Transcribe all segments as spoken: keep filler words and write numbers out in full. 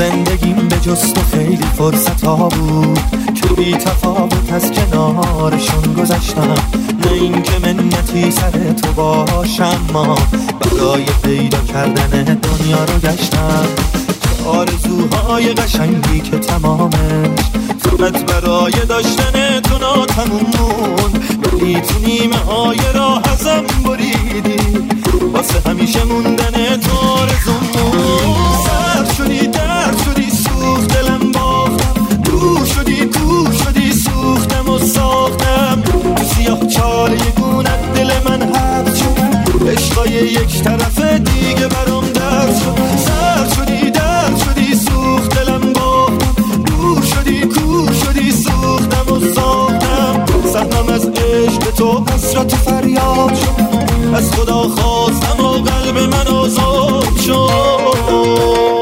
زندگیم به جز تو خیلی فرصت ها بود که بی تفاوت از کنارشون گذشتم، نه این که منتی سر تو باشم، ما برای پیدا کردن دنیا رو گشتم. آرزوهای قشنگی که تمامش فقط برای داشتن تو ناتموم موند، ولی تو نیمه های راه ازم بریدی، واسه همیشه موندن تو آرزوم موند. سر شدی در شدی سوخت دلم باختم، دور شدی کور شدی سوختم و ساختم، سیاه چاله گونت دل من حبس شد، عشقای یک طرف دیگه برام درد شد. سر شدی در شدی سوخت دلم باختم، دور شدی کور شدی سوختم و ساختم، سهمم از عشق تو حسرت فریاد شد، از خدا خواستم و قلب من آزاد شد.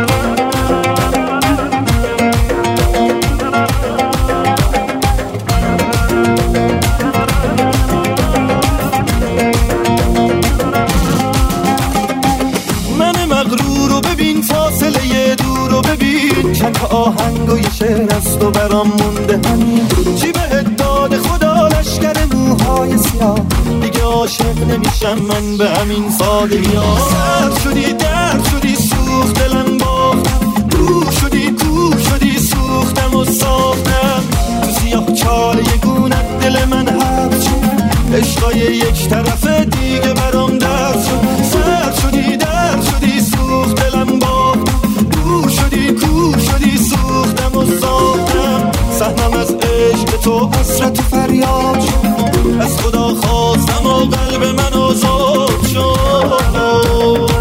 فاصله دور رو ببین، چند تا آهنگ و یه شعر از تو برام مونده، همین چی بهت داده خدا لشکر موهای سیاه، دیگه عاشق نمیشم من به همین سادگی ها. سر شدی در شدی سوخت دلم باختم، دور شدی کور شدی سوختم و ساختم، تو سیاه چاله گونت دل من حبس شد، عشقای یک طرف دیگه برام درد شد. سر شدی در شدی سوخت دلم باختم، دور شدی کور شدی سوختم و ساختم، سهمم از عشق تو حسرت فریاد شد، از خدا خواستم و قلب من آزاد شد.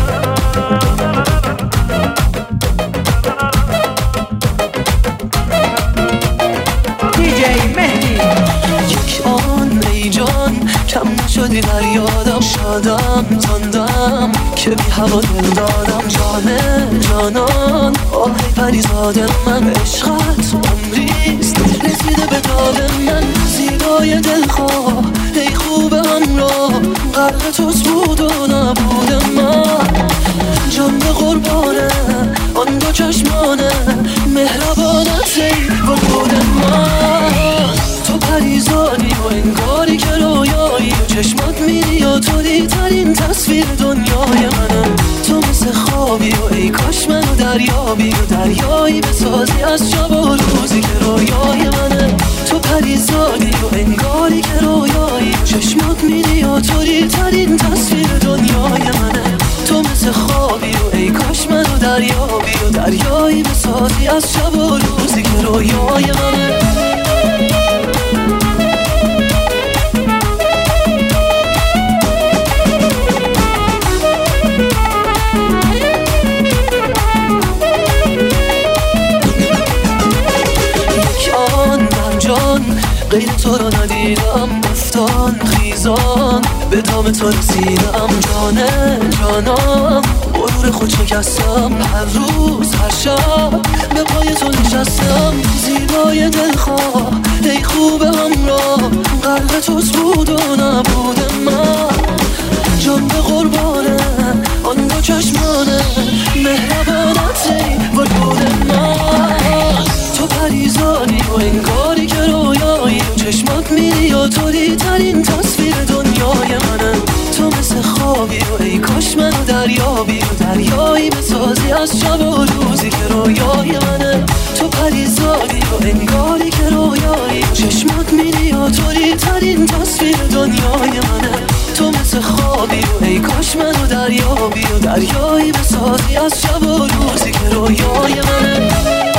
کم نشدی در یادم، شادم تندم که بی هوا دل دادم، جانه جانان آه پریزاد من، عشقت عمریست رسیده به داد من، زیبای دلخواه ای خوب همراه، قلب توست بود و نبود من، جان به قربانه آن دو چشمانه، مهربانت ای وجود من، تو پریزانی و انگاری که رویایی، و چشمات میری و توری ترین تصویر دنیای منم، تو مثل خوابی و ای کاش منو دریابی و دریایی بسازی از شب و روزی که رویای منه، تو پریزانی و انگاری که رویایی، و چشمات میری و توری ترین تصویر دنیای منه، تو مثل خوابی و ای کاش منو دریابی و دریایی بسازی از شب و روزی که رویای منه. غیر تو رو ندیدم، افتان خیزان به دام تو رسیدم، جانه جانم غرور خود شکستم، هر روز هر شب به پای تو نشستم، زیبای دلخواه ای خوب همراه، قلب توست بود و نبود من، جان به قربانه آن دو چشمانه، مهربانت ای وجود من، تو پریزانی و انگاری که رویایی، و چشمات میری و توری ترین تصویر دنیای منه، تو مثل خوابی و ای کاش منو دریابی و دریایی بسازی از شب و روزی که رویای منه، تو پریزانی و انگاری که رویایی، و چشمات میری و توری ترین تصویر دنیای منه، تو مثل خوابی و ای کاش منو دریابی و دریایی بسازی از شب و روزی که رویای منه.